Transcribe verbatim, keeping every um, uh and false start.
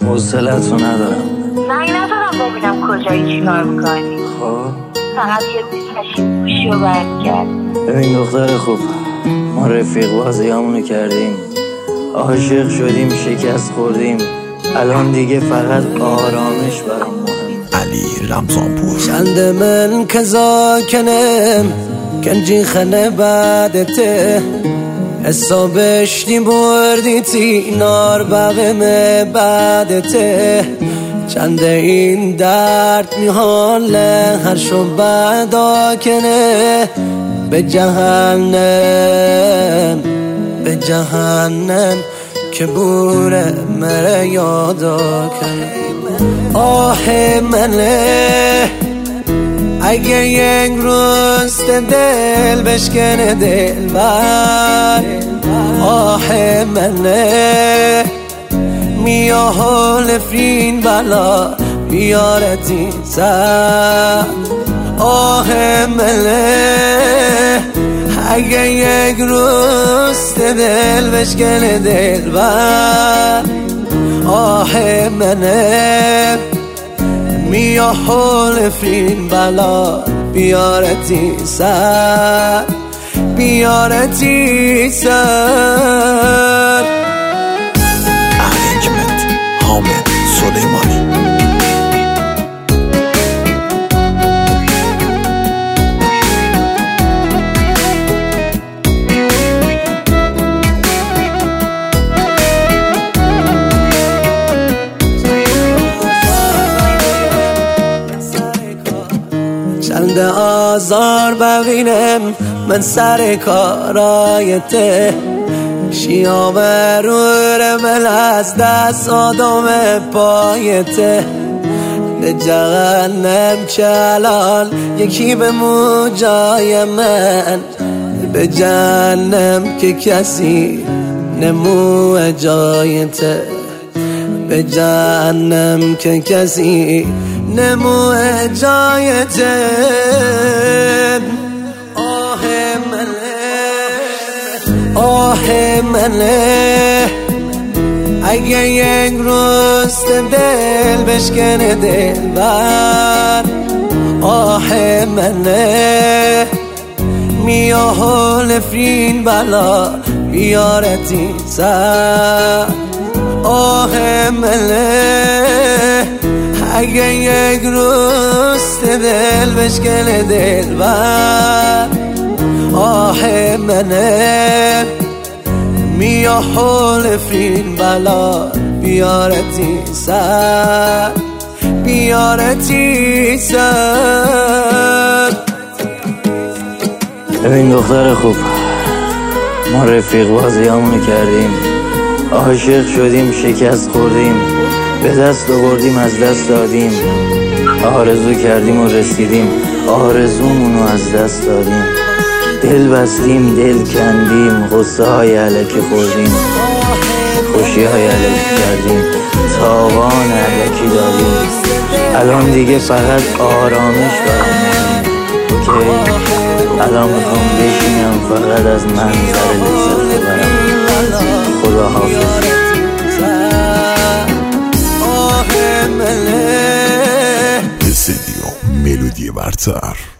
حوصله‌تو ندارم. زنگ نزدم ببینم کجایی چیکار میکنی. خب فقط یه دیسکشن گوشی رو برمیگرد. ببین دختر خوب، ما رفیق بازیامونو کردیم، عاشق شدیم، شکست خوردیم، الان دیگه فقط آرامش برام مهم. علی رمضانپور. چند من کذا کنم کنجی خنه بعدته حسابش دی بردی تی نار بغم بعدته چند این درد میحاله هر شو بعدا کنه به جهنم به جهنم که بوره مره یادا کنه. آه منه اگه یک روز دل بشکنه دل بر آه منه میا حال فرین بلا بیارتی سر آه منه اگه یک روز دل بشکنه دل بر آه منه میا حال فرین بلا بیارتی سر بیارتی سر. ارنجمنت حامد سلیمانی. چند آزار ببینم من سر کارایته شیام رو من از دست آدم پایته به جهنم چلال یکی به موجای من به جهنم که کسی نمو جایته به جهنم که کسی نمو جایته. آه منه آه منه اگه یک روز دل بشکنه دل بر آه منه میا حال فرین بلا بیارتی سر آه منه اگه یک روز دل بشکنه دل بر آه منه میا حال فرین بلا بیارتی سر بیارتی سر. ببین دختر خوب، ما رفیق بازیامونو کردیم، عاشق شدیم، شکست خوردیم، به دست آوردیم، از دست دادیم، آرزو کردیم و رسیدیم، آرزومونو از دست دادیم، دل بستیم، دل کندیم، غصه های علکی خوردیم، خوشی های علکی کردیم، تاوان علکی دادیم، الان دیگه فقط آرامش برام که الان میخوام بشینم فقط از منظر لذت ببرم. خدا حافظ. استدیو ملودی برتر.